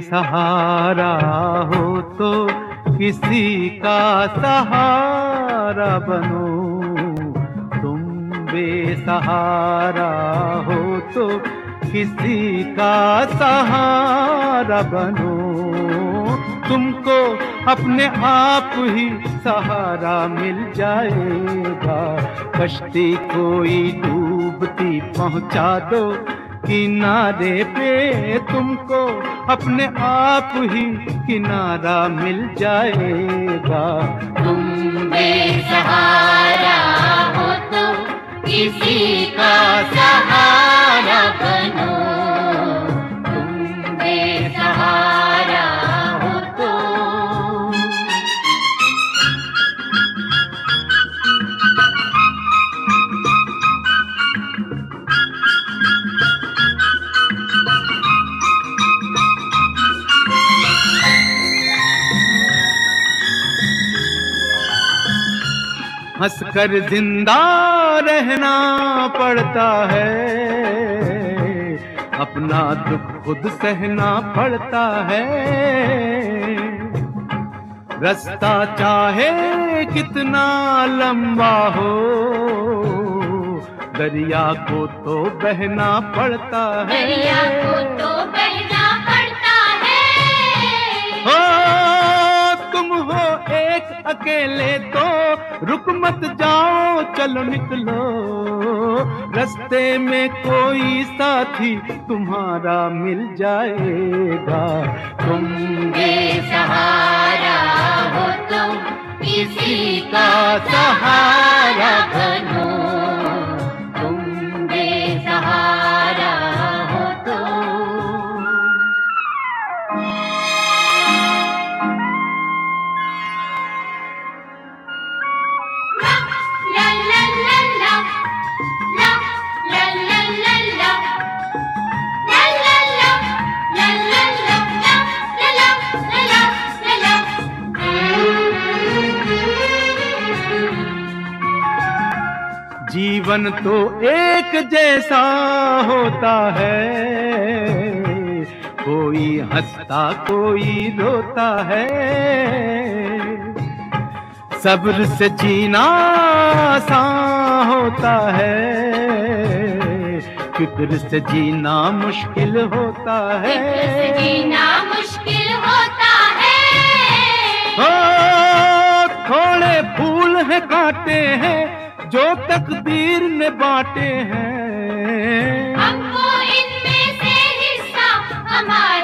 बेसहारा हो तो किसी का सहारा बनो। तुम बेसहारा हो तो किसी का सहारा बनो। तुमको अपने आप ही सहारा मिल जाएगा। कश्ती कोई डूबती पहुंचा दो किनारे पे, तुमको अपने आप ही किनारा मिल जाएगा। तुम बेसहारा हो तो किसी का सहारा बनो। तुम बेसहारा हो तो। हंसकर जिंदा रहना पड़ता है, अपना दुख खुद सहना पड़ता है। रास्ता चाहे कितना लंबा हो, दरिया को तो बहना पड़ता है। दरिया को तो बहना पड़ता है। हो तुम हो एक अकेले तो रुक मत जाओ, चलो निकलो। रास्ते में कोई साथी तुम्हारा मिल जाएगा। तुम बेसहारा हो तो किसी का सहारा बनो। तुम बेसहारा हो तो। ला ला ला ला ला ला ला ला ला ला ला ला ला ला ला ला ला। जीवन तो एक जैसा होता है, कोई हंसता कोई रोता है। सब्र से जीना आसान होता है, फिक्र से जीना मुश्किल होता है। फिक्र से जीना मुश्किल होता है। हो थोड़े फूल हैं कांटे हैं जो तकदीर ने बांटे हैं। हमको इनमें से हिस्सा हमारा